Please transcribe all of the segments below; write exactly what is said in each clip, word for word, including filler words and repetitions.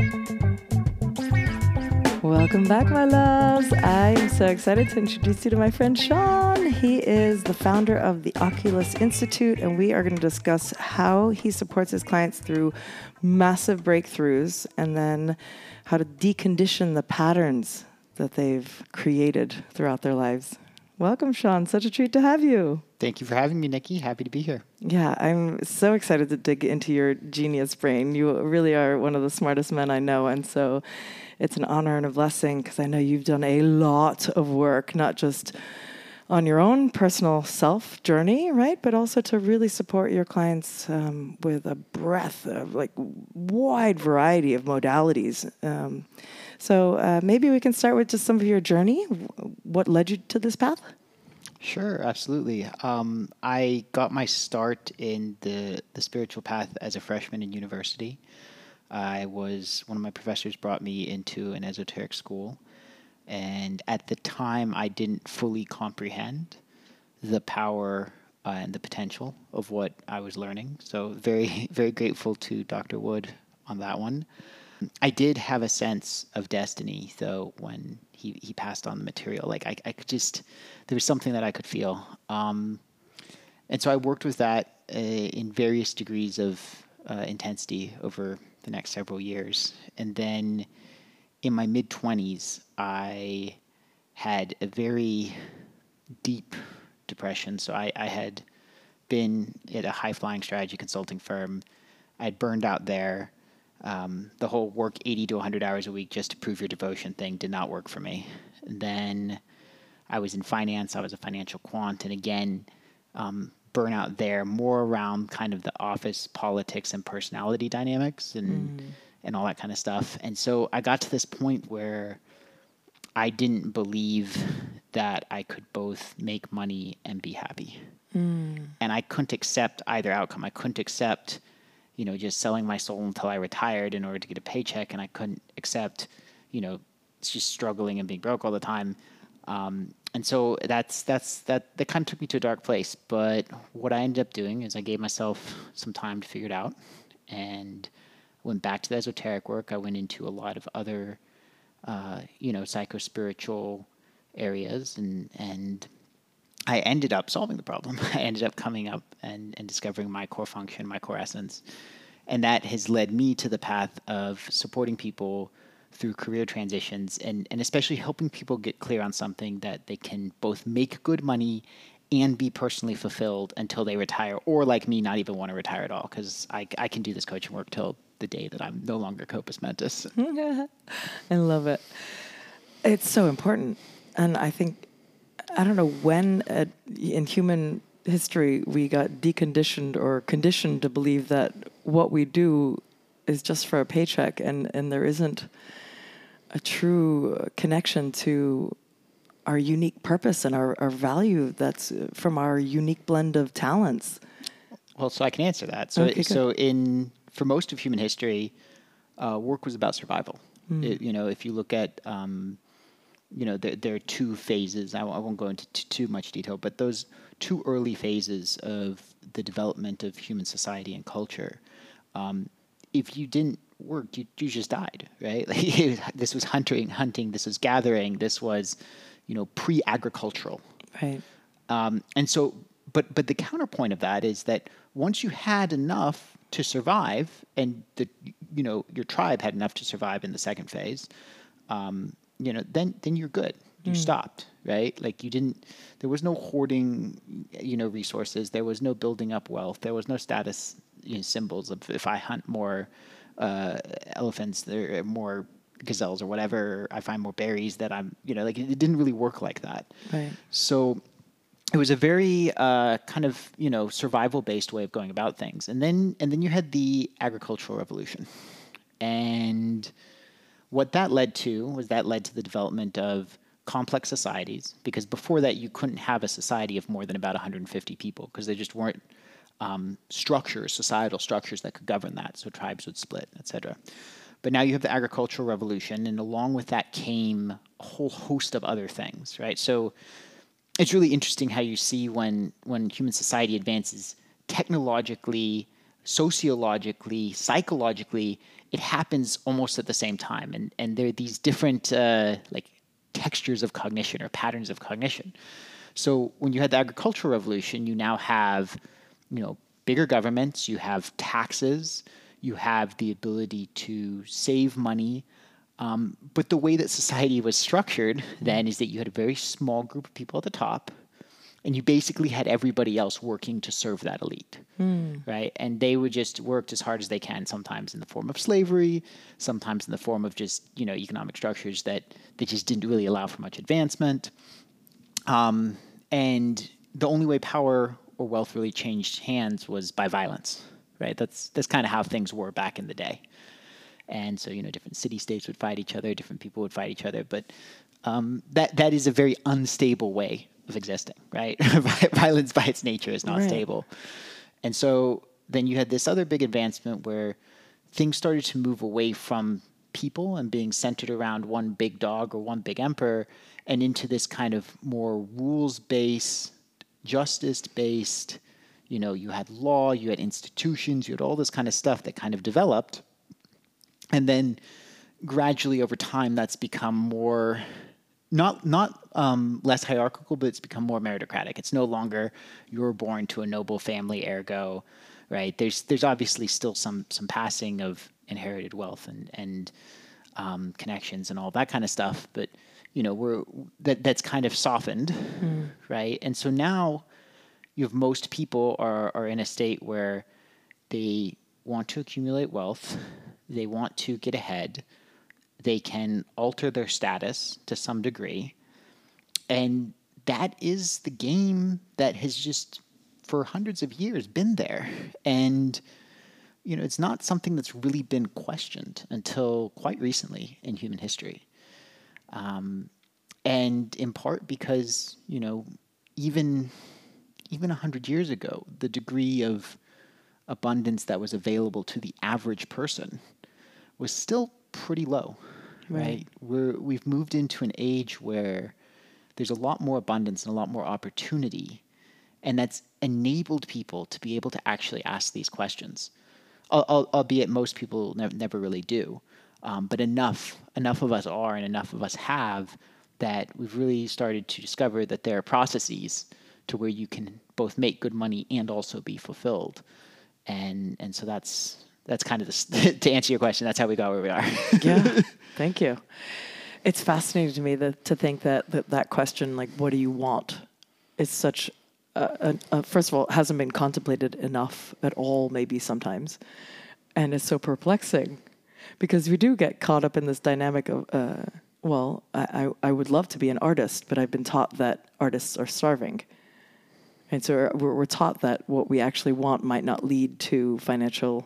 Welcome back, my loves. I am so excited to introduce you to my friend Sean. He is the founder of the Oculus Institute, and we are going to discuss how he supports his clients through massive breakthroughs and then how to decondition the patterns that they've created throughout their lives. Welcome, Sean. Such a treat to have you. Thank you for having me, Nikki. Happy to be here. Yeah, I'm so excited to dig into your genius brain. You really are one of the smartest men I know, and so it's an honor and a blessing because I know you've done a lot of work, not just on your own personal self journey, right, but also to really support your clients um, with a breadth of like wide variety of modalities. Um, so uh, maybe we can start with just some of your journey. What led you to this path? Sure, absolutely. Um, I got my start in the, the spiritual path as a freshman in university. I was, one of my professors brought me into an esoteric school. And at the time, I didn't fully comprehend the power uh, and the potential of what I was learning. So very, very grateful to Doctor Wood on that one. I did have a sense of destiny, though, when he, he passed on the material. Like, I, I could just, there was something that I could feel. Um, and so I worked with that uh, in various degrees of uh, intensity over the next several years. And then in my mid-twenties, I had a very deep depression. So I, I had been at a high-flying strategy consulting firm. I had burned out there. Um, the whole work eighty to one hundred hours a week just to prove your devotion thing did not work for me. And then I was in finance. I was a financial quant. And again, um, burnout there, more around kind of the office politics and personality dynamics and, mm. and all that kind of stuff. And so I got to this point where I didn't believe that I could both make money and be happy. Mm. And I couldn't accept either outcome. I couldn't accept you know, just selling my soul until I retired in order to get a paycheck, and I couldn't accept, you know, just struggling and being broke all the time. Um, and so that's that's that that kind of took me to a dark place. But what I ended up doing is I gave myself some time to figure it out, and went back to the esoteric work. I went into a lot of other, uh, you know, psycho-spiritual areas, and and I ended up solving the problem. I ended up coming up and, and discovering my core function, my core essence. And that has led me to the path of supporting people through career transitions and, and especially helping people get clear on something that they can both make good money and be personally fulfilled until they retire, or like me, not even want to retire at all, because I, I can do this coaching work till the day that I'm no longer Corpus Mentis. I love it. It's so important. And I think I don't know when uh, in human history we got deconditioned or conditioned to believe that what we do is just for a paycheck, and, and there isn't a true connection to our unique purpose and our, our value that's from our unique blend of talents. Well, so I can answer that. So, okay, so in for most of human history, uh, work was about survival. Mm. It, you know, if you look at um, you know, there, there are two phases. I, I won't go into t- too much detail, but those two early phases of the development of human society and culture, um, if you didn't work, you, you just died, right? Like, this was hunting, hunting. This was gathering. This was, you know, pre-agricultural. Right. Um, and so, but but the counterpoint of that is that once you had enough to survive, and the you know your tribe had enough to survive in the second phase. Um, you know, then, then you're good. You mm. stopped, right? Like you didn't, there was no hoarding, you know, resources. There was no building up wealth. There was no status, you know, symbols of if I hunt more uh, elephants, there are more gazelles or whatever, I find more berries that I'm, you know, like it, it didn't really work like that. Right. So it was a very uh, kind of, you know, survival based way of going about things. And then, and then you had the agricultural revolution. And what that led to was that led to the development of complex societies, because before that you couldn't have a society of more than about one hundred fifty people because there just weren't um, structures, societal structures that could govern that. So tribes would split, et cetera. But now you have the agricultural revolution, and along with that came a whole host of other things, right? So it's really interesting how you see when when human society advances technologically, sociologically, psychologically, it happens almost at the same time. And, and there are these different uh, like textures of cognition or patterns of cognition. So when you had the agricultural revolution, you now have, you know, bigger governments, you have taxes, you have the ability to save money. Um, but the way that society was structured then is that you had a very small group of people at the top, and you basically had everybody else working to serve that elite, mm. right? And they would just work as hard as they can, sometimes in the form of slavery, sometimes in the form of just, you know, economic structures that, that just didn't really allow for much advancement. Um, and the only way power or wealth really changed hands was by violence, right? That's that's kind of how things were back in the day. And so, you know, different city-states would fight each other, different people would fight each other, but um, that that is a very unstable way of existing, right? Violence by its nature is not right. stable. And so then you had this other big advancement where things started to move away from people and being centered around one big dog or one big emperor and into this kind of more rules-based, justice-based, you know, you had law, you had institutions, you had all this kind of stuff that kind of developed. And then gradually over time, that's become more, not not um, less hierarchical, but it's become more meritocratic. It's no longer you're born to a noble family, ergo, right? There's there's obviously still some some passing of inherited wealth and and um, connections and all that kind of stuff, but you know we're that that's kind of softened, mm. right? And so now you have most people are are in a state where they want to accumulate wealth. They want to get ahead. They can alter their status to some degree. And that is the game that has just, for hundreds of years, been there. And, you know, it's not something that's really been questioned until quite recently in human history. Um, and in part because, you know, even, even one hundred years ago, the degree of abundance that was available to the average person was still pretty low, right? right? We're, we've moved into an age where there's a lot more abundance and a lot more opportunity, and that's enabled people to be able to actually ask these questions, al- albeit most people ne- never really do. Um, but enough, enough of us are and enough of us have that we've really started to discover that there are processes to where you can both make good money and also be fulfilled. And and so that's that's kind of the, to answer your question. That's how we got where we are. Yeah, thank you. It's fascinating to me that to think that that, that question, like, what do you want, is such. A, a, a, first of all, it hasn't been contemplated enough at all. Maybe sometimes, and it's so perplexing, because we do get caught up in this dynamic of. Uh, well, I, I I would love to be an artist, but I've been taught that artists are starving. And so we're, we're taught that what we actually want might not lead to financial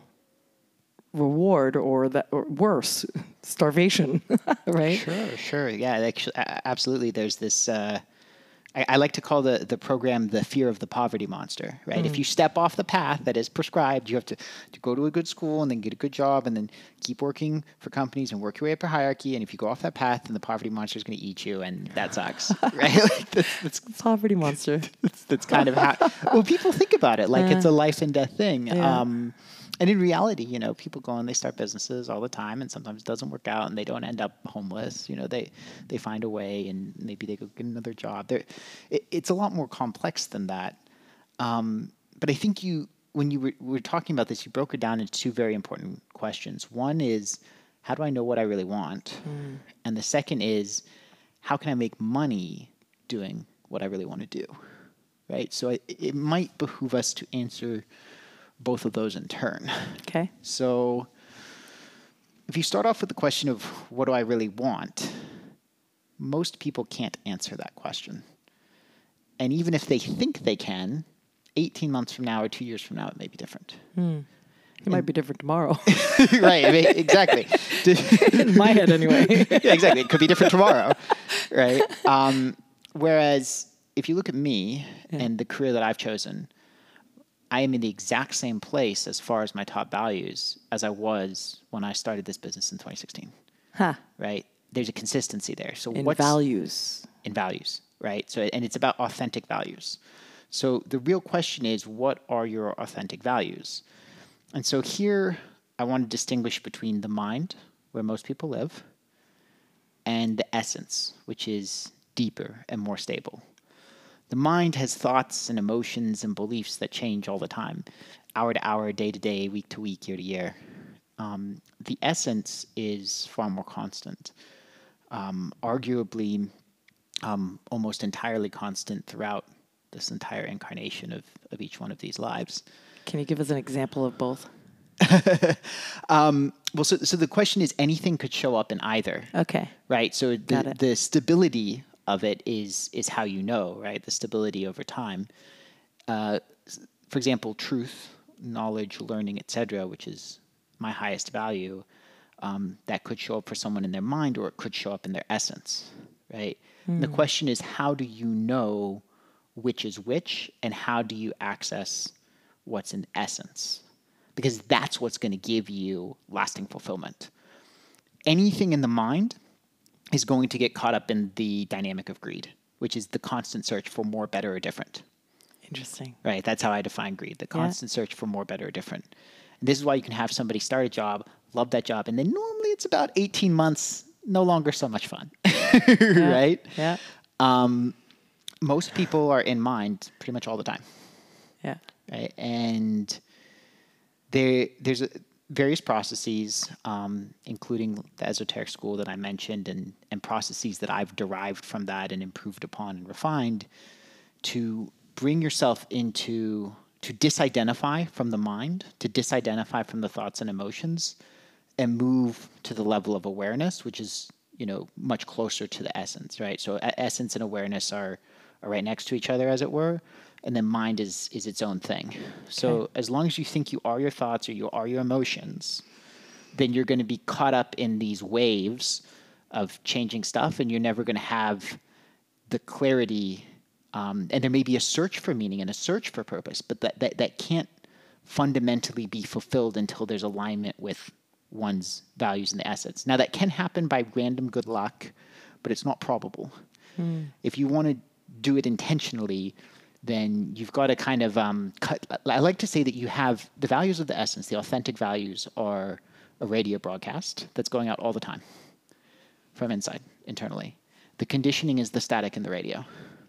reward or that or worse, starvation, right? Sure, sure. Yeah, actually, absolutely. There's this, uh, I, I like to call the, the program the fear of the poverty monster, right? Mm. If you step off the path that is prescribed, you have to, to go to a good school and then get a good job and then keep working for companies and work your way up a hierarchy. And if you go off that path, then the poverty monster is going to eat you, and that sucks, right? Like that's, that's, poverty monster. That's, that's kind of how, well, people think about it like uh, it's a life and death thing. Yeah. Um, And in reality, you know, people go and they start businesses all the time, and sometimes it doesn't work out, and they don't end up homeless. You know, they they find a way, and maybe they go get another job. There, it, it's a lot more complex than that. Um, but I think you, when you were, were talking about this, you broke it down into two very important questions. One is, how do I know what I really want? Mm. And the second is, how can I make money doing what I really want to do? Right. So it, it might behoove us to answer both of those in turn. Okay. So if you start off with the question of what do I really want, most people can't answer that question. And even if they think they can, eighteen months from now or two years from now, it may be different. Hmm. It and might be different tomorrow. Right, I mean, exactly. In my head anyway. Yeah, exactly. It could be different tomorrow, right? Um, whereas if you look at me yeah. and the career that I've chosen, I am in the exact same place as far as my top values as I was when I started this business in twenty sixteen. Huh. Right? There's a consistency there. So in what's values. In values, right? So and it's about authentic values. So the real question is, what are your authentic values? and so here I want to distinguish between the mind, where most people live, and the essence, which is deeper and more stable. The mind has thoughts and emotions and beliefs that change all the time, hour to hour, day to day, week to week, year to year. Um, the essence is far more constant, um, arguably um, almost entirely constant throughout this entire incarnation of, of each one of these lives. Can you give us an example of both? um, well, so, so the question is, anything could show up in either. Okay. Right? So Got the, it. the stability of it is is how you know, right? The stability over time. Uh, for example, truth, knowledge, learning, et cetera, which is my highest value, um, that could show up for someone in their mind, or it could show up in their essence, right? Mm. The question is, how do you know which is which, and how do you access what's in essence? Because that's what's going to give you lasting fulfillment. Anything in the mind is going to get caught up in the dynamic of greed, which is the constant search for more, better, or different. Interesting. Right? That's how I define greed, the constant yeah. search for more, better, or different. And this is why you can have somebody start a job, love that job, and then normally it's about eighteen months, no longer so much fun. yeah. Right? Yeah. Um, most people are in mind pretty much all the time. Yeah. Right? And there, there's a, various processes, um, including the esoteric school that I mentioned, and, and processes that I've derived from that and improved upon and refined to bring yourself into, to disidentify from the mind, to disidentify from the thoughts and emotions, and move to the level of awareness, which is, you know, much closer to the essence, right? So essence and awareness are, are right next to each other, as it were. And then mind is is its own thing. So okay. as long as you think you are your thoughts or you are your emotions, then you're going to be caught up in these waves of changing stuff, and you're never going to have the clarity. Um, and there may be a search for meaning and a search for purpose, but that, that, that can't fundamentally be fulfilled until there's alignment with one's values and the essence. Now, that can happen by random good luck, but it's not probable. Mm. If you want to do it intentionally, then you've got to kind of um, cut. I like to say that you have the values of the essence, the authentic values are a radio broadcast that's going out all the time from inside, internally. The conditioning is the static in the radio.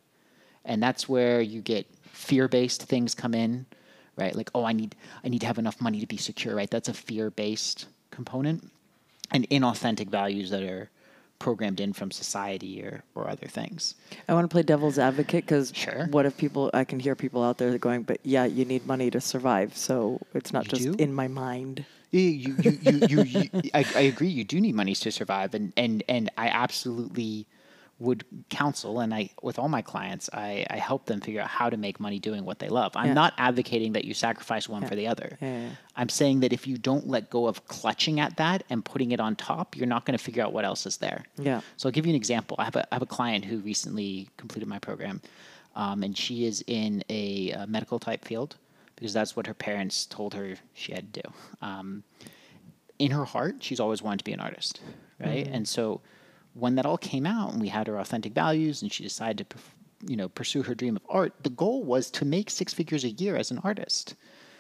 And that's where you get fear-based things come in, right? Like, oh, I need I need to have enough money to be secure, right? That's a fear-based component. And inauthentic values that are programmed in from society or, or other things. I want to play devil's advocate because sure. what if people, I can hear people out there going, but yeah, you need money to survive. So it's not you just do? in my mind. Yeah, you, you, you, you, you, I, I agree. You do need money to survive. And, and, and I absolutely would counsel, and I, with all my clients, I, I help them figure out how to make money doing what they love. I'm yeah. not advocating that you sacrifice one yeah. for the other. Yeah, yeah. I'm saying that if you don't let go of clutching at that and putting it on top, you're not going to figure out what else is there. Yeah. So I'll give you an example. I have a, I have a client who recently completed my program, um, and she is in a, a medical type field because that's what her parents told her she had to do. Um, in her heart, she's always wanted to be an artist, right? Mm-hmm. And so when that all came out and we had her authentic values and she decided to, you know, pursue her dream of art, the goal was to make six figures a year as an artist.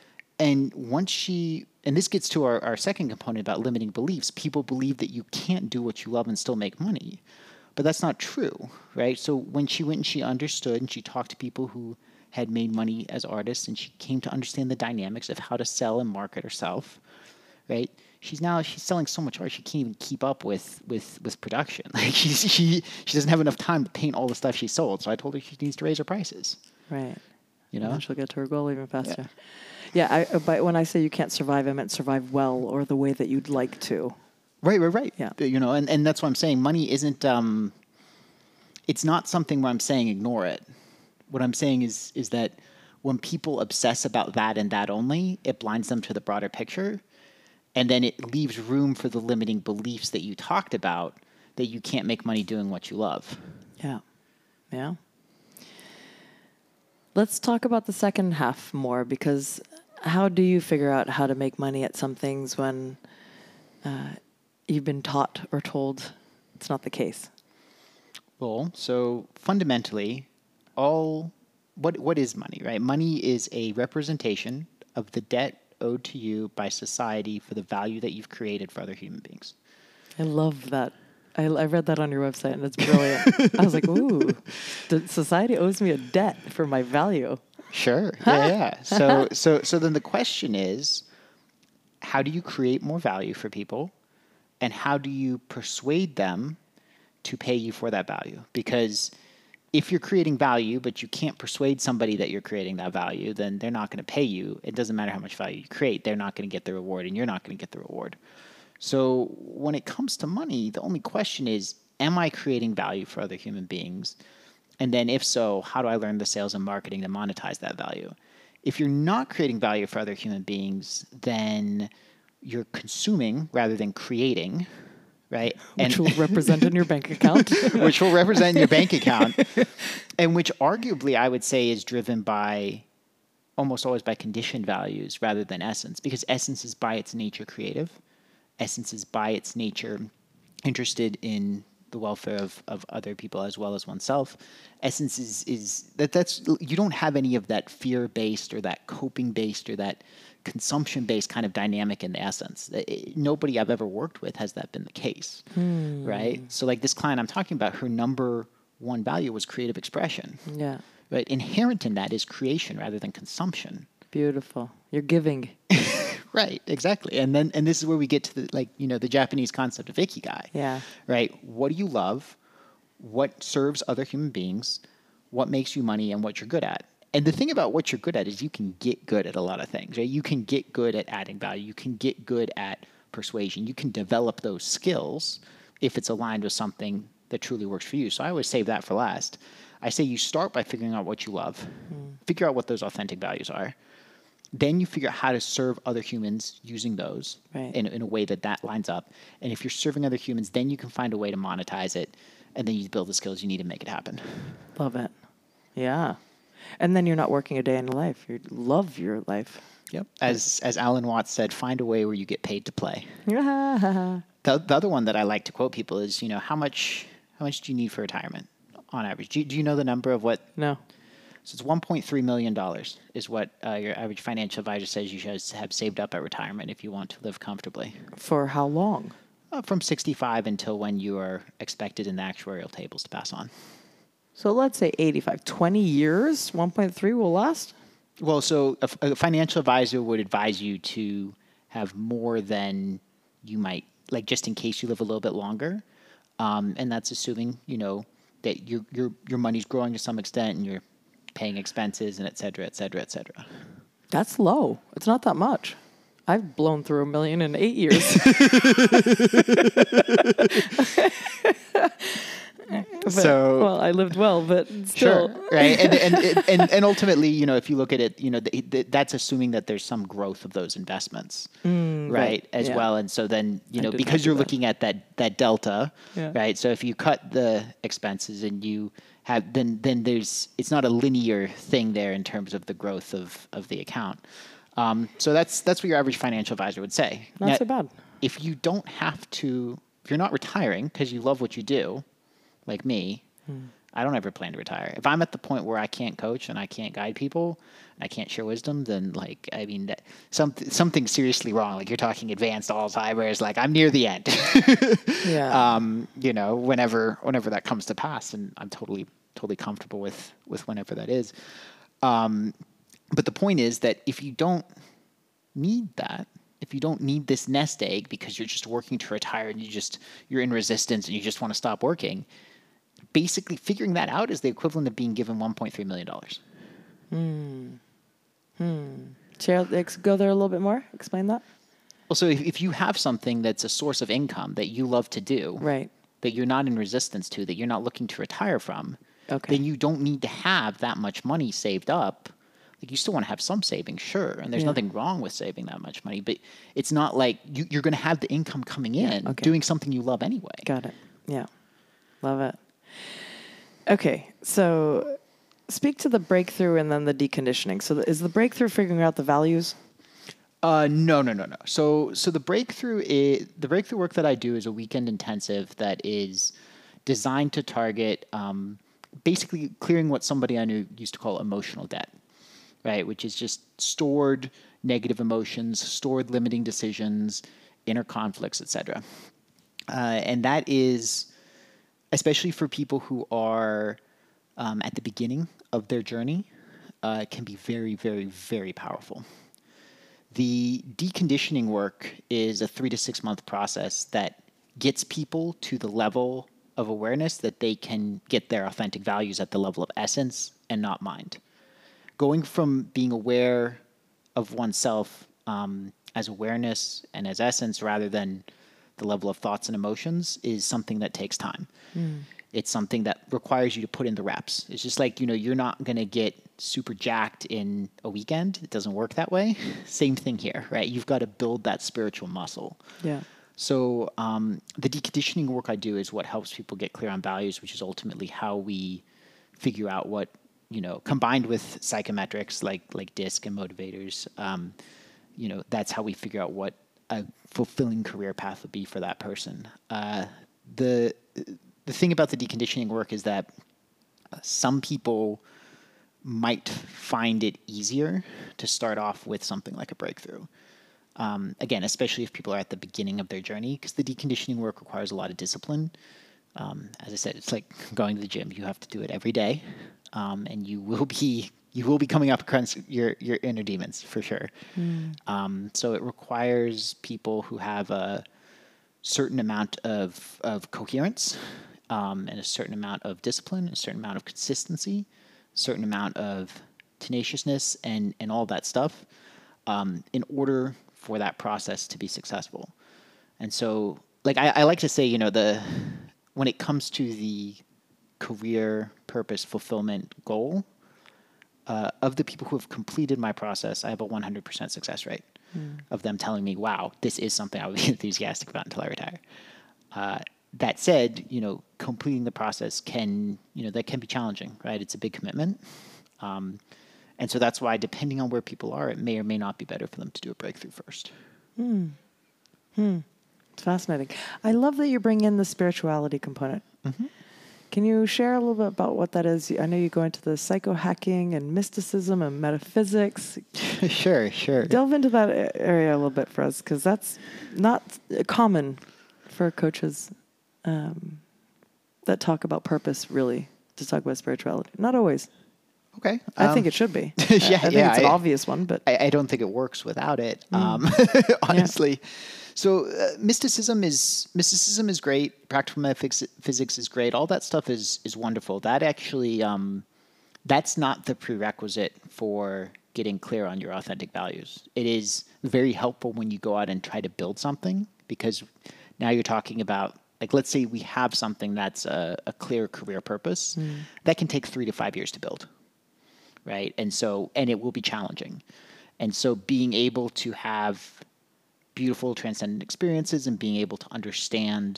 And once she, and this gets to our, our second component about limiting beliefs, people believe that you can't do what you love and still make money. But that's not true, right? So when she went and she understood and she talked to people who had made money as artists and she came to understand the dynamics of how to sell and market herself, right? She's now she's selling so much art she can't even keep up with with with production. Like she's, she she doesn't have enough time to paint all the stuff she sold. So I told her she needs to raise her prices. Right. You know, and then she'll get to her goal even faster. Yeah. yeah I, but when I say you can't survive, I meant survive well or the way that you'd like to. Right. Right. Right. Yeah. You know, and, and that's what I'm saying. Money isn't. Um, it's not something where I'm saying ignore it. What I'm saying is is that when people obsess about that and that only, it blinds them to the broader picture. And then it leaves room for the limiting beliefs that you talked about, that you can't make money doing what you love. Yeah. Yeah. Let's talk about the second half more, because how do you figure out how to make money at some things when uh, you've been taught or told it's not the case? Well, so fundamentally, all what what is money, right? Money is a representation of the debt owed to you by society for the value that you've created for other human beings. I love that. I, I read that on your website, and it's brilliant. I was like, ooh, the society owes me a debt for my value. Sure. Yeah, yeah. So, so, so then the question is, how do you create more value for people, and how do you persuade them to pay you for that value? Because if you're creating value, but you can't persuade somebody that you're creating that value, then they're not going to pay you. It doesn't matter how much value you create. They're not going to get the reward, and you're not going to get the reward. So when it comes to money, the only question is, am I creating value for other human beings? And then if so, how do I learn the sales and marketing to monetize that value? If you're not creating value for other human beings, then you're consuming rather than creating, right? Which and, will represent in your bank account. which will represent in your bank account. And which arguably I would say is driven by almost always by conditioned values rather than essence, because essence is by its nature creative. Essence is by its nature interested in the welfare of, of other people as well as oneself. Essence is, is that that's, you don't have any of that fear-based or that coping-based or that consumption-based kind of dynamic in the essence. It, nobody I've ever worked with has that been the case, hmm. right? So like this client I'm talking about, her number one value was creative expression. Yeah. Right? Inherent in that is creation rather than consumption. Beautiful. You're giving. Right, exactly. And then, and this is where we get to the, like, you know, the Japanese concept of ikigai. Yeah. Right? What do you love? What serves other human beings? What makes you money and what you're good at? And the thing about what you're good at is you can get good at a lot of things, right? You can get good at adding value. You can get good at persuasion. You can develop those skills if it's aligned with something that truly works for you. So I always save that for last. I say you start by figuring out what you love, mm. figure out what those authentic values are. Then you figure out how to serve other humans using those right. in, in a way that that lines up. And if you're serving other humans, then you can find a way to monetize it, and then you build the skills you need to make it happen. Love it. Yeah. And then you're not working a day in life. You love your life. Yep. As as Alan Watts said, find a way where you get paid to play. the, the other one that I like to quote people is, you know, how much how much do you need for retirement on average? Do you, do you know the number of what? No. So it's one point three million dollars is what uh, your average financial advisor says you should have saved up at retirement if you want to live comfortably. For how long? Uh, from sixty-five until when you are expected in the actuarial tables to pass on. So let's say eighty-five. twenty years, one point three will last? Well, so a, a financial advisor would advise you to have more than you might, like just in case you live a little bit longer. Um, and that's assuming, you know, that your your your money's growing to some extent and you're paying expenses and et cetera, et cetera, et cetera. That's low. It's not that much. I've blown through a million in eight years. But, so well, I lived well, but still. Sure, right? And, and, and, and ultimately, you know, if you look at it, you know, the, the, that's assuming that there's some growth of those investments, mm, right, right, as yeah. well. And so then, you know, because you're that. looking at that that delta, yeah. right? So if you cut the expenses and you have, then then there's, it's not a linear thing there in terms of the growth of, of the account. Um, so that's that's what your average financial advisor would say. Not now, so bad. If you don't have to, if you're not retiring because you love what you do, like me, hmm. I don't ever plan to retire. If I'm at the point where I can't coach and I can't guide people and I can't share wisdom, then like, I mean, that, some, something's seriously wrong. Like you're talking advanced Alzheimer's, like I'm near the end. yeah. Um, you know, whenever, whenever that comes to pass, and I'm totally, totally comfortable with, with whenever that is. Um, but the point is that if you don't need that, if you don't need this nest egg because you're just working to retire and you just, you're in resistance and you just want to stop working, basically figuring that out is the equivalent of being given one point three million dollars. Hmm. Hmm. Share, go there a little bit more. Explain that. Well, so if, if you have something that's a source of income that you love to do, right, that you're not in resistance to, that you're not looking to retire from, okay, then you don't need to have that much money saved up. Like you still want to have some savings, sure, and there's yeah. nothing wrong with saving that much money, but it's not like you, you're going to have the income coming in, okay, doing something you love anyway. Got it. Yeah. Love it. Okay, so speak to the breakthrough and then the deconditioning. So is the breakthrough figuring out the values? Uh, no, no, no, no. So, so the breakthrough is the breakthrough work that I do is a weekend intensive that is designed to target um, basically clearing what somebody I knew used to call emotional debt. right? Which is just stored negative emotions, stored limiting decisions, inner conflicts, et cetera. Uh, and that is, especially for people who are um, at the beginning of their journey, uh, can be very, very, very powerful. The deconditioning work is a three to six month process that gets people to the level of awareness that they can get their authentic values at the level of essence and not mind. Going from being aware of oneself um, as awareness and as essence rather than the level of thoughts and emotions is something that takes time. Mm. It's something that requires you to put in the reps. It's just like, you know, you're not going to get super jacked in a weekend. It doesn't work that way. Same thing here, right? You've got to build that spiritual muscle. Yeah. So um, the deconditioning work I do is what helps people get clear on values, which is ultimately how we figure out what, you know, combined with psychometrics like like DISC and motivators, um, you know, that's how we figure out what a fulfilling career path would be for that person. Uh, the the thing about the deconditioning work is that some people might find it easier to start off with something like a breakthrough. Um, again, especially if people are at the beginning of their journey, because the deconditioning work requires a lot of discipline. Um, as I said, it's like going to the gym. You have to do it every day, um, and you will be you will be coming up against your your inner demons for sure. Mm. Um, so it requires people who have a certain amount of of coherence, um, and a certain amount of discipline, a certain amount of consistency, a certain amount of tenaciousness, and and all that stuff, um, in order for that process to be successful. And so, like I, I like to say, you know, the when it comes to the career purpose fulfillment goal, uh, of the people who have completed my process, I have a one hundred percent success rate mm. of them telling me, wow, this is something I would be enthusiastic about until I retire. Uh, that said, you know, completing the process can, you know, that can be challenging, right? It's a big commitment. Um, and so that's why, depending on where people are, it may or may not be better for them to do a breakthrough first. Hmm. Hmm. It's fascinating. I love that you bring in the spirituality component. Mm-hmm. Can you share a little bit about what that is? I know you go into the psychohacking and mysticism and metaphysics. Sure, sure. Delve into that area a little bit for us, because that's not common for coaches um, that talk about purpose, really, to talk about spirituality. Not always. Okay. I um, think it should be. yeah, I, I think yeah, it's an I, obvious one, but I, I don't think it works without it. Mm. Um, honestly. Yeah. So uh, mysticism is mysticism is great. Practical metaphysics is great. All that stuff is is wonderful. That actually, um, that's not the prerequisite for getting clear on your authentic values. It is very helpful when you go out and try to build something, because now you're talking about, like, let's say we have something that's a, a clear career purpose. Mm. That can take three to five years to build. Right. And so, and it will be challenging. And so being able to have beautiful transcendent experiences and being able to understand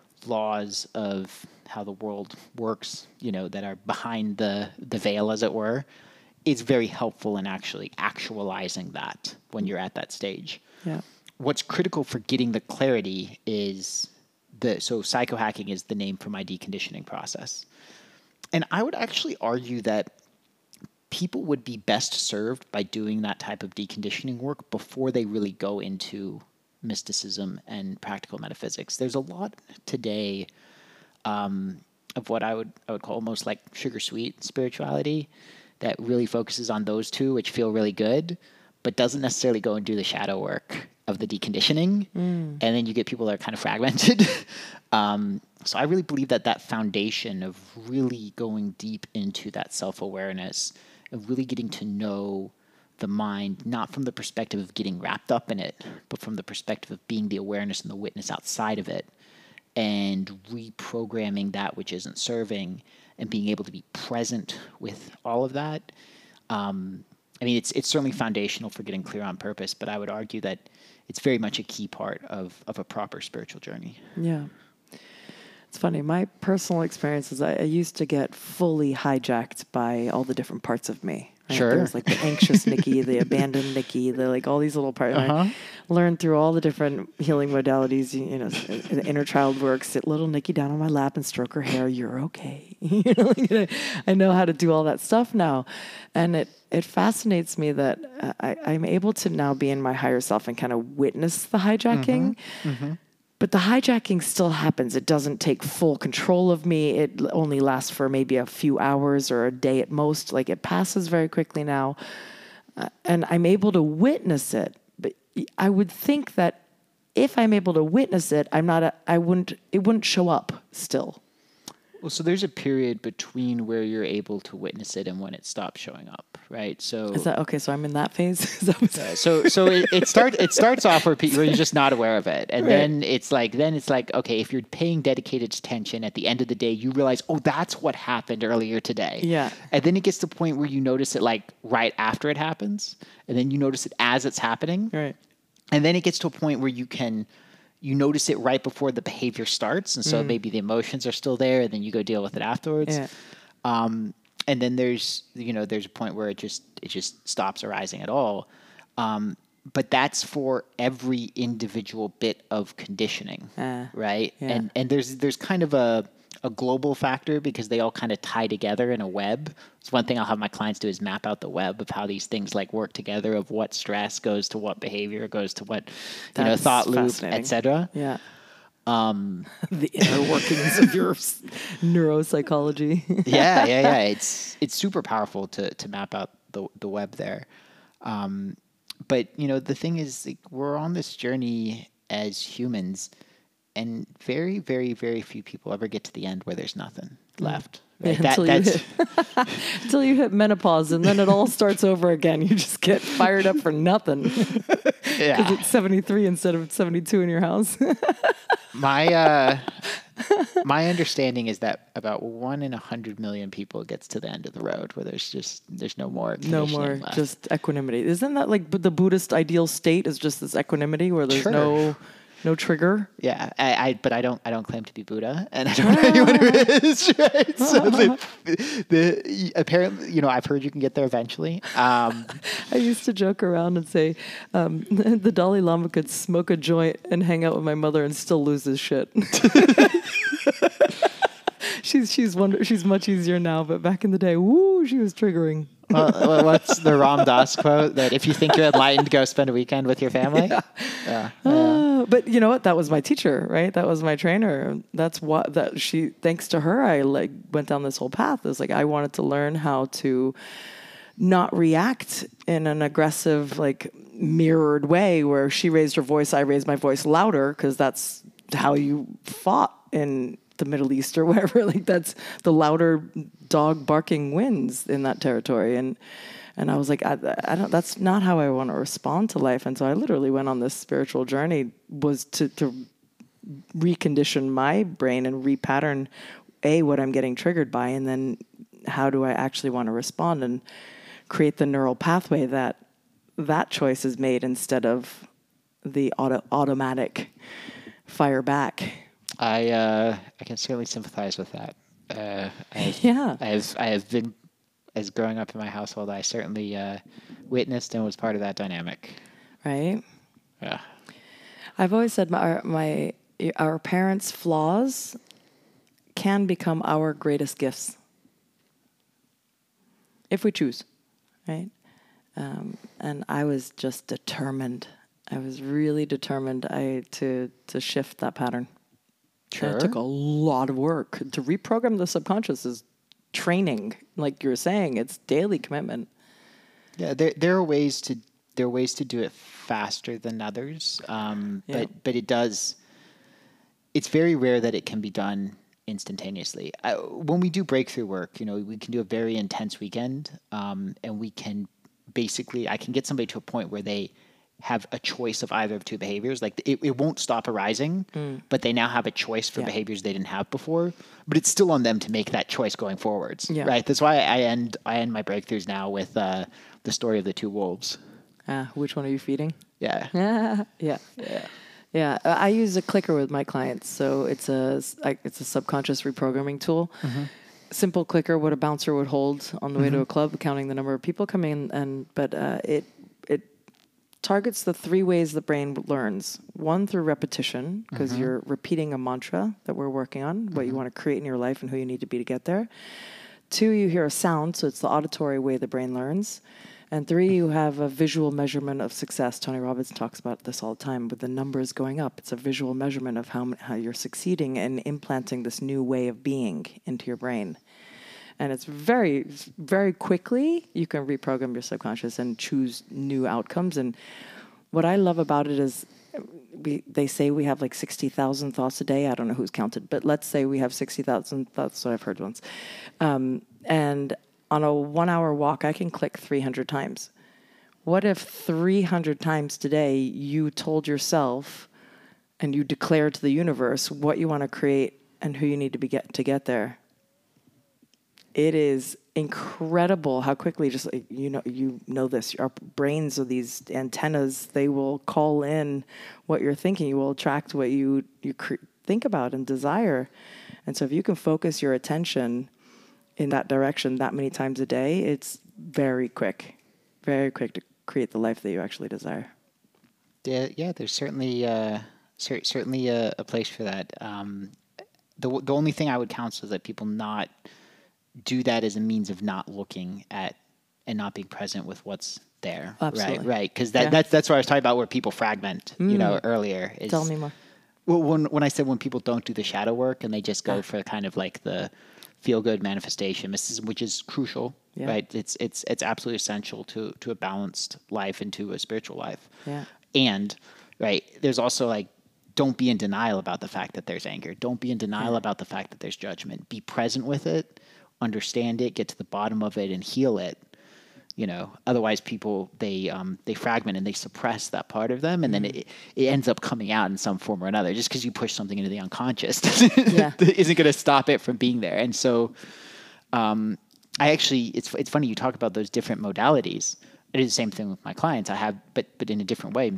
laws of how the world works, you know, that are behind the, the veil, as it were, is very helpful in actually actualizing that when you're at that stage. Yeah. What's critical for getting the clarity is the, so psychohacking is the name for my deconditioning process. And I would actually argue that people would be best served by doing that type of deconditioning work before they really go into mysticism and practical metaphysics. There's a lot today um, of what I would I would call almost like sugar sweet spirituality that really focuses on those two, which feel really good, but doesn't necessarily go and do the shadow work of the deconditioning. Mm. And then you get people that are kind of fragmented. um, so I really believe that that foundation of really going deep into that self-awareness, of really getting to know the mind, not from the perspective of getting wrapped up in it, but from the perspective of being the awareness and the witness outside of it, and reprogramming that which isn't serving, and being able to be present with all of that. Um, I mean, it's it's certainly foundational for getting clear on purpose, but I would argue that it's very much a key part of, of a proper spiritual journey. Yeah. It's funny. My personal experiences, I, I used to get fully hijacked by all the different parts of me. Right? Right? Sure. There's like the anxious Nikki, the abandoned Nikki, the like all these little parts. Uh-huh. I learned through all the different healing modalities. You, you know, the inner child work. Sit little Nikki down on my lap and stroke her hair. You're okay. You know, like, I know how to do all that stuff now, and it it fascinates me that I, I'm able to now be in my higher self and kind of witness the hijacking. Mm-hmm. Mm-hmm. But the hijacking still happens. It doesn't take full control of me. It only lasts for maybe a few hours or a day at most. Like it passes very quickly now. Uh, and I'm able to witness it. But I would think that if I'm able to witness it, I'm not a, I wouldn't, it wouldn't show up still. Well, so there's a period between where you're able to witness it and when it stops showing up, right? So Is that okay? So I'm in that phase. Is that what's- Uh, so so it, it starts it starts off where, pe- where you're just not aware of it, and Right. then it's like then it's like okay, if you're paying dedicated attention, at the end of the day, you realize, oh, that's what happened earlier today. Yeah. And then it gets to the point where you notice it like right after it happens, and then you notice it as it's happening, Right. and then it gets to a point where you can. You notice it right before the behavior starts, and so maybe the emotions are still there, and then you go deal with it afterwards. Yeah. Um, and then there's you know there's a point where it just it just stops arising at all. Um, but that's for every individual bit of conditioning, Uh, right? yeah. And and there's there's kind of a a global factor because they all kind of tie together in a web. It's one thing I'll have my clients do is map out the web of how these things like work together, of what stress goes to what behavior goes to what you know That's thought loop, fascinating. et cetera. Yeah. Um, the inner workings of your s- neuropsychology. yeah, yeah, yeah. It's it's super powerful to to map out the the web there. Um, but you know, the thing is, like, we're on this journey as humans, and very, very, very few people ever get to the end where there's nothing left. Right? Yeah, until, you that's hit, until you hit menopause, and then it all starts over again. You just get fired up for nothing because yeah. it's seventy-three instead of seventy-two in your house. My uh, my understanding is that about one in a hundred million people gets to the end of the road where there's just there's no more No conditioning more, left. just equanimity. Isn't that like b- the Buddhist ideal state? Is just this equanimity where there's Sure. no no trigger. Yeah, I, I but I don't I don't claim to be Buddha, and I don't know anyone who is. Right? So the, the apparently, you know, I've heard you can get there eventually. Um, I used to joke around and say um, the Dalai Lama could smoke a joint and hang out with my mother and still lose his shit. she's she's wonder, she's much easier now, but back in the day, woo, she was triggering. well, what's the Ram Dass quote that if you think you're enlightened, go spend a weekend with your family? Yeah. Yeah. Uh, but you know what? That was my teacher, right? That was my trainer. That's what that she. Thanks to her, I like went down this whole path. It was like I wanted to learn how to not react in an aggressive, like mirrored way where she raised her voice, I raised my voice louder because that's how you fought in the Middle East or wherever. Like that's the louder dog barking wins in that territory. And and I was like, I, I don't. That's not how I want to respond to life. And so I literally went on this spiritual journey was to to recondition my brain and repattern a what I'm getting triggered by, and then how do I actually want to respond and create the neural pathway that that choice is made instead of the auto, automatic fire back. I uh, I can certainly sympathize with that. Uh, I, Yeah. I have I have been as growing up in my household. I certainly uh, witnessed and was part of that dynamic. Right? Yeah. I've always said my our, my our parents' flaws can become our greatest gifts if we choose, right? Um, and I was just determined. I was really determined I to to shift that pattern. Sure. And it took a lot of work to reprogram the subconscious. Is training, like you're saying, it's daily commitment. Yeah, there there are ways to there are ways to do it faster than others, um, Yeah. but but it does. It's very rare that it can be done instantaneously. I, when we do breakthrough work, you know, we can do a very intense weekend, um, and we can basically I can get somebody to a point where they have a choice of either of two behaviors. Like it, it won't stop arising, mm. but they now have a choice for yeah. behaviors they didn't have before. But it's still on them to make that choice going forwards, yeah. right? That's why I end I end my breakthroughs now with uh, the story of the two wolves. Uh, which one are you feeding? Yeah, yeah, yeah, yeah. Yeah, I use a clicker with my clients, so it's a it's a subconscious reprogramming tool. Mm-hmm. simple clicker, what a bouncer would hold on the way Mm-hmm. to a club, counting the number of people coming in. And but uh, it it targets the three ways the brain learns. One, through repetition, because Mm-hmm. you're repeating a mantra that we're working on, what you want to create in your life and who you need to be to get there. Two, you hear a sound, so it's the auditory way the brain learns. And three, you have a visual measurement of success. Tony Robbins talks about this all the time with the numbers going up. It's a visual measurement of how, how you're succeeding in implanting this new way of being into your brain. And it's very, very quickly, you can reprogram your subconscious and choose new outcomes. And what I love about it is we, they say we have like sixty thousand thoughts a day. I don't know who's counted, but let's say we have sixty thousand thoughts. That's what I've heard once. Um, and on a one hour walk, I can click three hundred times. What if three hundred times today you told yourself and you declared to the universe what you want to create and who you need to be get to get there? It is incredible how quickly, just like, you know, you know this, our brains are these antennas. They will call in what you're thinking. You will attract what you, you cre- think about and desire. And so if you can focus your attention in that direction that many times a day, it's very quick, very quick to create the life that you actually desire. Yeah, yeah. There's certainly uh, cer- certainly a, a place for that. Um, the the only thing I would counsel is that people not do that as a means of not looking at and not being present with what's there. Absolutely. Right, right. Because that, Yeah. that's that's what I was talking about, where people fragment. You know, earlier. Is, Tell me more. Well, when when I said when people don't do the shadow work and they just go Ah. for kind of like the feel good manifestation, which is crucial, Yeah. right? It's it's it's absolutely essential to to a balanced life and to a spiritual life. Yeah. And right, there's also like, don't be in denial about the fact that there's anger. Don't be in denial Yeah. about the fact that there's judgment. Be present with it, understand it, get to the bottom of it, and heal it. You know, otherwise people they um, they fragment and they suppress that part of them, and then it, it ends up coming out in some form or another. Just because you push something into the unconscious Yeah. isn't going to stop it from being there. And so, um, I actually, it's it's funny you talk about those different modalities. I do the same thing with my clients. I have, but but in a different way.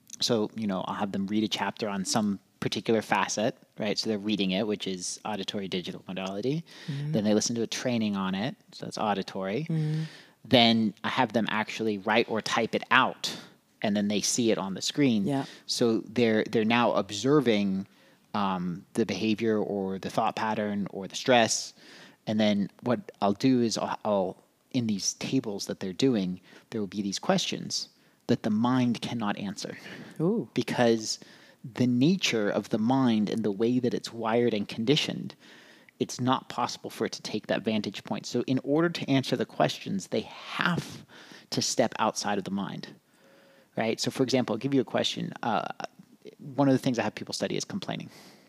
So you know, I'll have them read a chapter on some particular facet, right? So they're reading it, which is auditory digital modality. Mm-hmm. Then they listen to a training on it, so that's auditory. Mm-hmm. Then I have them actually write or type it out, and then they see it on the screen. Yeah. So they're they're now observing um, the behavior or the thought pattern or the stress, and then what I'll do is I'll, I'll in these tables that they're doing, there will be these questions that the mind cannot answer. Ooh. Because the nature of the mind and the way that it's wired and conditioned, it's not possible for it to take that vantage point. So in order to answer the questions, they have to step outside of the mind, right? So for example, I'll give you a question. Uh, one of the things I have people study is complaining.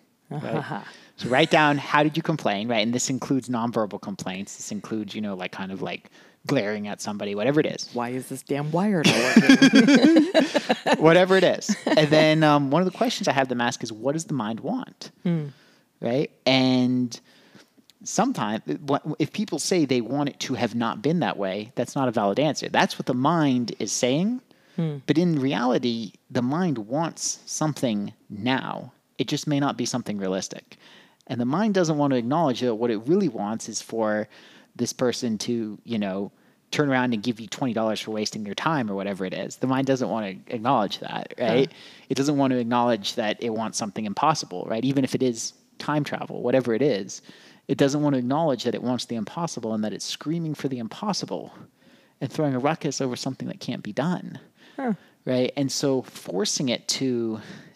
Right? So write down, how did you complain, right? And this includes nonverbal complaints. This includes, you know, like kind of like glaring at somebody, whatever it is. Why is this damn wire not working? Whatever it is. And then um, one of the questions I have them ask is, what does the mind want? Hmm. Right? And sometimes if people say they want it to have not been that way, that's not a valid answer. That's what the mind is saying. Hmm. But in reality, the mind wants something now. It just may not be something realistic. And the mind doesn't want to acknowledge that what it really wants is for this person to, you know, turn around and give you twenty dollars for wasting your time or whatever it is. The mind doesn't want to acknowledge that, right? Huh. It doesn't want to acknowledge that it wants something impossible, right? Even if it is time travel, whatever it is, it doesn't want to acknowledge that it wants the impossible and that it's screaming for the impossible and throwing a ruckus over something that can't be done, huh. right? And so forcing it to...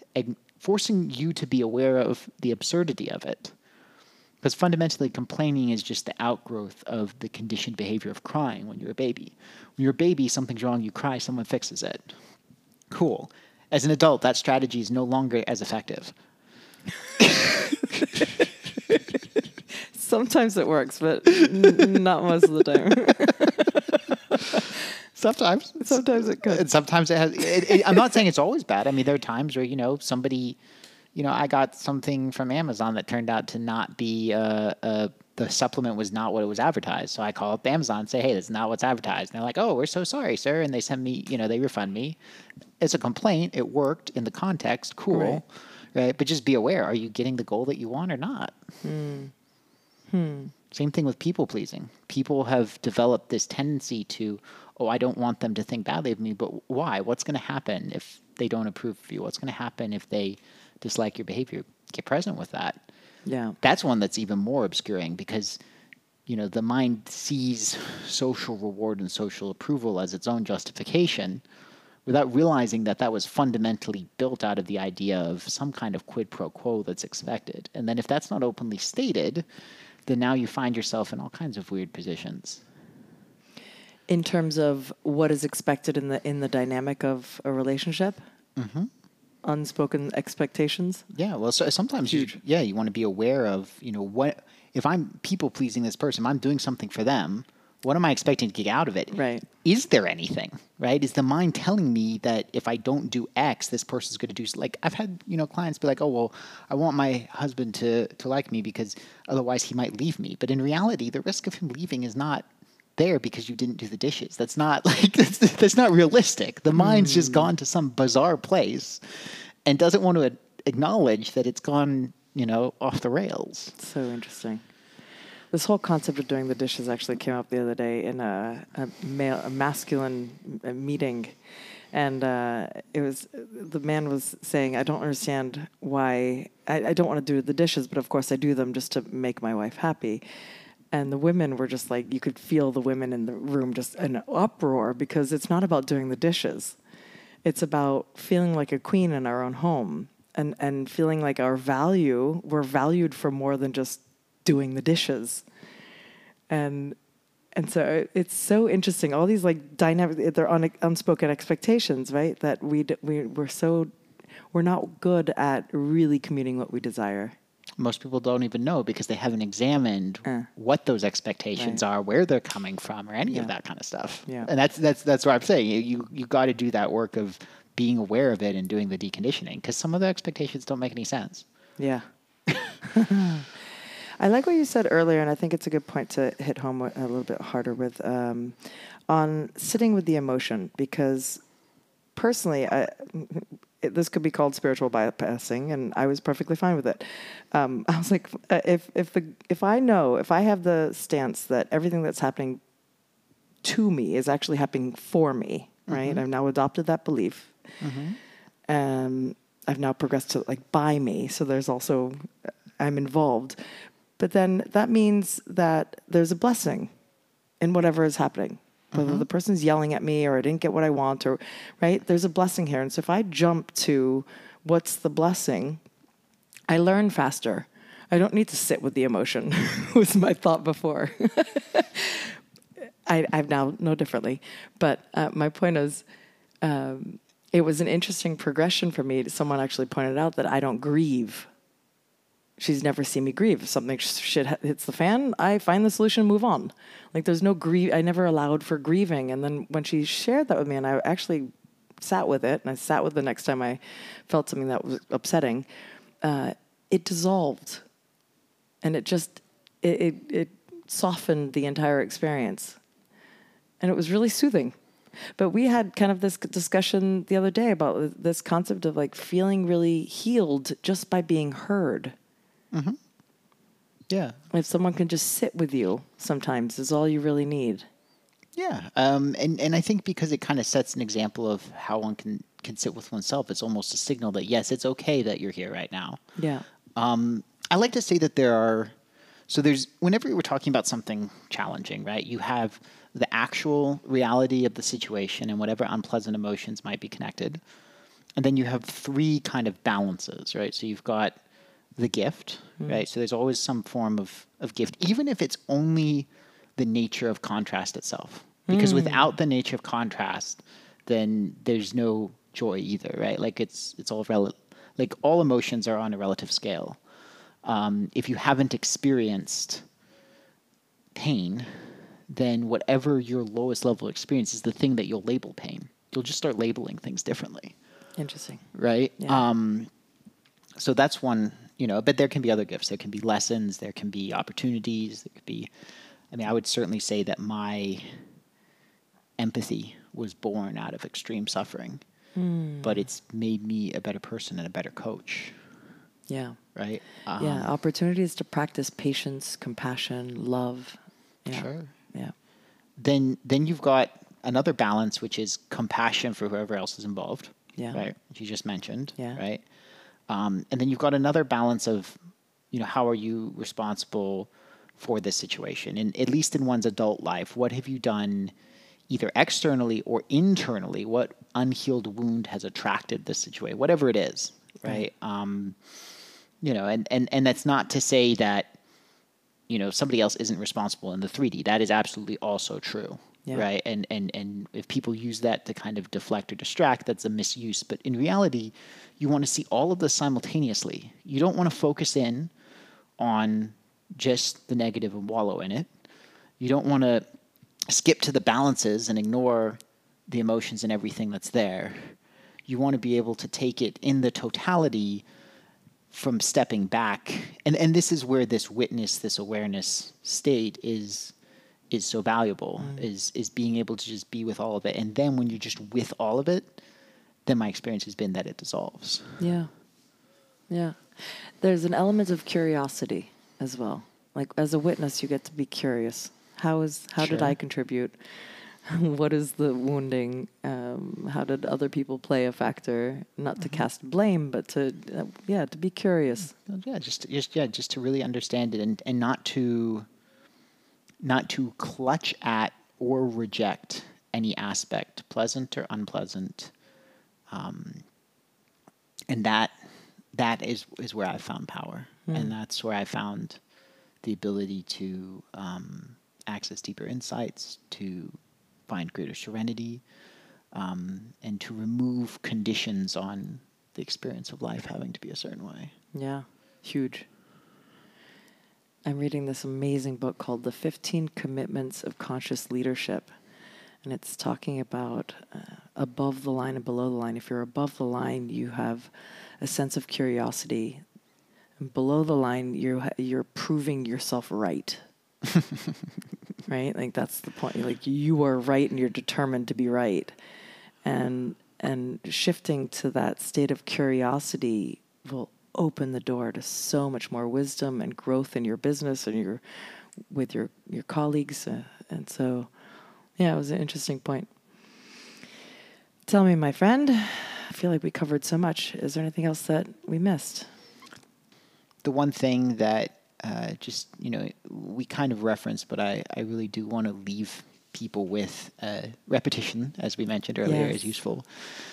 forcing you to be aware of the absurdity of it. Because fundamentally, complaining is just the outgrowth of the conditioned behavior of crying when you're a baby. When you're a baby, something's wrong, you cry, someone fixes it. Cool. As an adult, that strategy is no longer as effective. Sometimes it works, but n- not most of the time. Sometimes. Sometimes it could. Sometimes it has. It, it, I'm not saying it's always bad. I mean, there are times where, you know, somebody, you know, I got something from Amazon that turned out to not be, uh, uh, the supplement was not what it was advertised. So I call up Amazon and say, hey, that's not what's advertised. And they're like, oh, we're so sorry, sir. And they send me, you know, they refund me. It's a complaint. It worked in the context. Cool. Right. right? But just be aware. Are you getting the goal that you want or not? Hmm. Hmm. Same thing with people pleasing. People have developed this tendency to, oh, I don't want them to think badly of me, but why? What's going to happen if they don't approve of you? What's going to happen if they dislike your behavior? Get present with that. Yeah. That's one that's even more obscuring because, you know, the mind sees social reward and social approval as its own justification without realizing that that was fundamentally built out of the idea of some kind of quid pro quo that's expected. And then if that's not openly stated, then now you find yourself in all kinds of weird positions. In terms of what is expected in the in the dynamic of a relationship? Mm-hmm. Unspoken expectations? Yeah, well, so sometimes, you, yeah, you want to be aware of, you know, what if I'm people-pleasing this person, I'm doing something for them, what am I expecting to get out of it? Right. Is there anything, right? Is the mind telling me that if I don't do X, this person's going to do, like, I've had, you know, clients be like, oh, well, I want my husband to, to like me because otherwise he might leave me. But in reality, the risk of him leaving is not there because you didn't do the dishes. That's not like, that's, that's not realistic. The mind's mm. just gone to some bizarre place and doesn't want to acknowledge that it's gone, you know, off the rails. So interesting. This whole concept of doing the dishes actually came up the other day in a, a male, a masculine meeting, and uh, it was the man was saying, "I don't understand why I, I don't want to do the dishes, but of course I do them just to make my wife happy." And the women were just like, you could feel the women in the room just in an uproar because it's not about doing the dishes, it's about feeling like a queen in our own home and and feeling like our value we're valued for more than just doing the dishes. And and so it's so interesting. All these like dynamic, they're un, unspoken expectations, right? That we we we're so we're not good at really commuting what we desire. Most people don't even know because they haven't examined uh, what those expectations right. are, where they're coming from, or any yeah. of that kind of stuff. Yeah. And that's that's that's what I'm saying. You you, you got to do that work of being aware of it and doing the deconditioning because some of the expectations don't make any sense. Yeah. I like what you said earlier, and I think it's a good point to hit home a little bit harder with, um, on sitting with the emotion, because personally, I, it, this could be called spiritual bypassing, and I was perfectly fine with it. Um, I was like, if if the if I know, if I have the stance that everything that's happening to me is actually happening for me, right? Mm-hmm. I've now adopted that belief. Mm-hmm. Um, I've now progressed to like by me, so there's also I'm involved. But then that means that there's a blessing in whatever is happening. Whether mm-hmm. the person's yelling at me or I didn't get what I want, or right, there's a blessing here. And so if I jump to what's the blessing, I learn faster. I don't need to sit with the emotion, was my thought before. I, I've now know differently. But uh, my point is, um, it was an interesting progression for me. Someone actually pointed out that I don't grieve. She's never seen me grieve. If something shit hits the fan, I find the solution and move on. Like there's no grief. I never allowed for grieving. And then when she shared that with me, and I actually sat with it, and I sat with the next time I felt something that was upsetting, uh, it dissolved. And it just, it, it, it softened the entire experience. And it was really soothing. But we had kind of this discussion the other day about this concept of like feeling really healed just by being heard. Mm-hmm. Yeah. If someone can just sit with you sometimes is all you really need. Yeah. Um, and, and I think because it kind of sets an example of how one can, can sit with oneself, it's almost a signal that, yes, it's okay that you're here right now. Yeah. Um, I like to say that there are, so there's, whenever we're talking about something challenging, right, you have the actual reality of the situation and whatever unpleasant emotions might be connected. And then you have three kind of balances, right? So you've got the gift, mm. right? So there's always some form of, of gift, even if it's only the nature of contrast itself. Because mm. without the nature of contrast, then there's no joy either, right? Like it's it's all rel- like all emotions are on a relative scale. Um, if you haven't experienced pain, then whatever your lowest level experience is the thing that you'll label pain. You'll just start labeling things differently. Interesting. Right? Yeah. Um, so that's one, you know, but there can be other gifts. There can be lessons. There can be opportunities. There could be, I mean, I would certainly say that my empathy was born out of extreme suffering, mm. but it's made me a better person and a better coach. Yeah. right? Yeah, Um, opportunities to practice patience, compassion, love. Yeah. Sure. Yeah. Then then you've got another balance, which is compassion for whoever else is involved, Yeah. right? Which you just mentioned, Yeah. right? Um, and then you've got another balance of, you know, how are you responsible for this situation? And at least in one's adult life, what have you done either externally or internally? What unhealed wound has attracted this situation? Whatever it is, right? Right. Um, you know, and, and, and that's not to say that, you know, somebody else isn't responsible in the three D. That is absolutely also true. Yeah. Right. And, and, and if people use that to kind of deflect or distract, that's a misuse. But in reality, you want to see all of this simultaneously. You don't want to focus in on just the negative and wallow in it. You don't want to skip to the balances and ignore the emotions and everything that's there. You want to be able to take it in the totality from stepping back. And, and this is where this witness, this awareness state is is so valuable, mm. is is being able to just be with all of it. And then when you're just with all of it, then my experience has been that it dissolves. Yeah. Yeah. There's an element of curiosity as well. Like as a witness, you get to be curious. How is how Sure. did I contribute? What is the wounding? Um, how did other people play a factor? Not to mm-hmm. cast blame, but to uh, yeah, to be curious. Yeah, just just yeah, just to really understand it, and, and not to not to clutch at or reject any aspect, pleasant or unpleasant. Um, and that that is is where I found power, mm. and that's where I found the ability to um, access deeper insights, to find greater serenity, um, and to remove conditions on the experience of life having to be a certain way. Yeah, huge. I'm reading this amazing book called The fifteen Commitments of Conscious Leadership. And it's talking about uh, above the line and below the line. If you're above the line, you have a sense of curiosity. And below the line, you're, you're proving yourself right. Right? Like that's the point. Like you are right and you're determined to be right. And and shifting to that state of curiosity will open the door to so much more wisdom and growth in your business and your with your your colleagues. Uh, and so, yeah, it was an interesting point. Tell me, my friend, I feel like we covered so much. Is there anything else that we missed? The one thing that uh, just, you know, we kind of referenced, but I, I really do want to leave people with uh, repetition, as we mentioned earlier, Yes. is useful.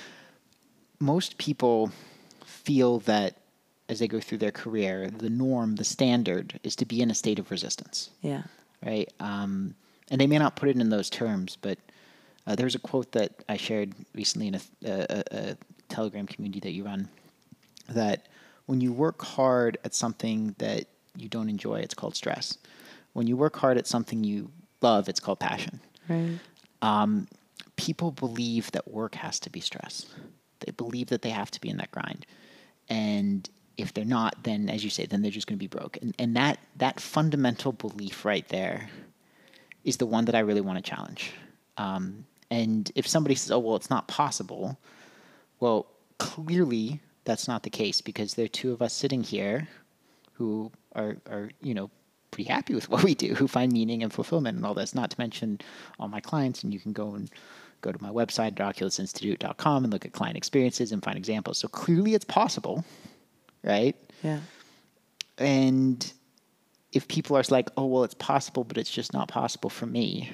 Most people feel that as they go through their career, the norm, the standard is to be in a state of resistance. Yeah. Right? Um, and they may not put it in those terms, but uh, there's a quote that I shared recently in a, a, a Telegram community that you run, that when you work hard at something that you don't enjoy, it's called stress. When you work hard at something you love, it's called passion. Right. Um, people believe that work has to be stress. They believe that they have to be in that grind. And if they're not, then, as you say, then they're just going to be broke. And, and that that fundamental belief right there is the one that I really want to challenge. Um, and if somebody says, oh, well, it's not possible, well, clearly that's not the case, because there are two of us sitting here who are, are, you know, pretty happy with what we do, who find meaning and fulfillment and all this, not to mention all my clients. And you can go and go to my website, oculus institute dot com, and look at client experiences and find examples. So clearly it's possible, right? Yeah. And if people are like, oh, well, it's possible, but it's just not possible for me,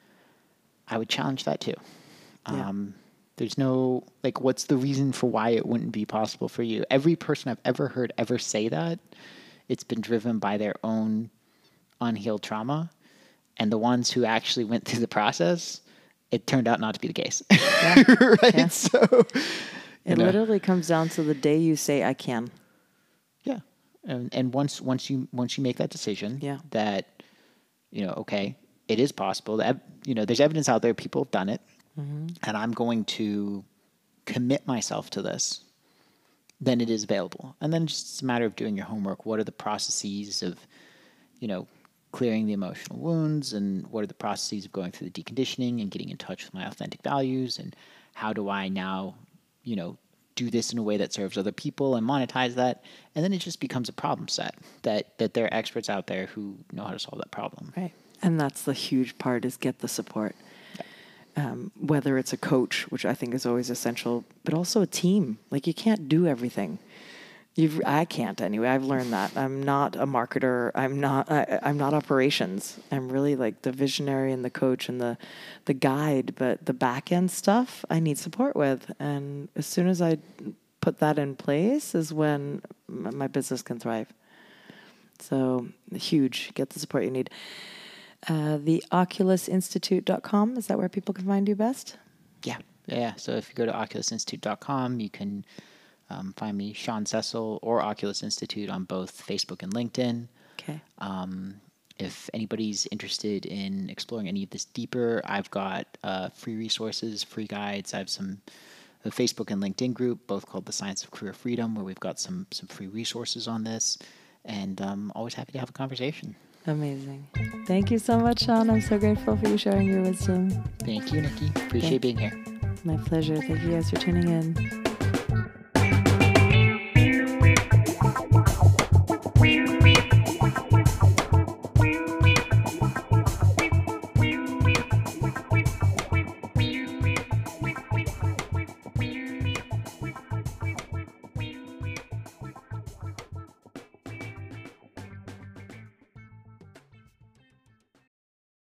I would challenge that too. Yeah. Um, there's no, like, what's the reason for why it wouldn't be possible for you? Every person I've ever heard ever say that, it's been driven by their own unhealed trauma. And the ones who actually went through the process, it turned out not to be the case. Yeah. Right? Yeah. So it know. literally comes down to the day you say, I can. Yeah. And and once once you once you make that decision, yeah. that, you know, okay, it is possible. That, you know, there's evidence out there, people have done it, mm-hmm. and I'm going to commit myself to this, then it is available. And then just it's a matter of doing your homework. What are the processes of, you know, clearing the emotional wounds, and what are the processes of going through the deconditioning and getting in touch with my authentic values, and how do I now, you know, do this in a way that serves other people and monetize that. And then it just becomes a problem set that, that there are experts out there who know how to solve that problem. Right. And that's the huge part, is get the support. Um, whether it's a coach, which I think is always essential, but also a team. Like, you can't do everything. You've, I can't anyway. I've learned that. I'm not a marketer. I'm not. I, I'm not operations. I'm really like the visionary and the coach and the, the guide. But the back end stuff, I need support with. And as soon as I put that in place, is when m- my business can thrive. So huge. Get the support you need. Uh, the oculus institute dot com, is that where people can find you best? Yeah. Yeah. So if you go to oculus institute dot com, you can um, find me, Sean Cecil, or Oculus Institute on both Facebook and LinkedIn. Okay. Um, if anybody's interested in exploring any of this deeper, I've got uh, free resources, free guides. I have some a Facebook and LinkedIn group, both called The Science of Career Freedom, where we've got some some free resources on this. And I'm always happy to have a conversation. Amazing. Thank you so much, Sean. I'm so grateful for you sharing your wisdom. Thank you, Nikki. Appreciate Thank being here. My pleasure. Thank you guys for tuning in.